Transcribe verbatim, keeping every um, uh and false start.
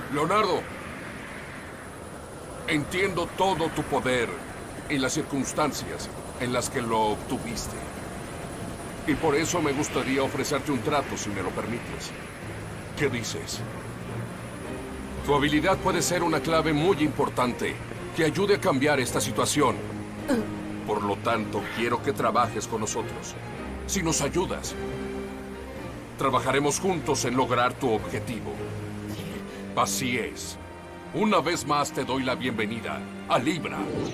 Leonardo, entiendo todo tu poder y las circunstancias en las que lo obtuviste. Y por eso me gustaría ofrecerte un trato, si me lo permites. ¿Qué dices? Tu habilidad puede ser una clave muy importante que ayude a cambiar esta situación. Por lo tanto, quiero que trabajes con nosotros. Si nos ayudas, trabajaremos juntos en lograr tu objetivo. Así es. Una vez más te doy la bienvenida a Libra.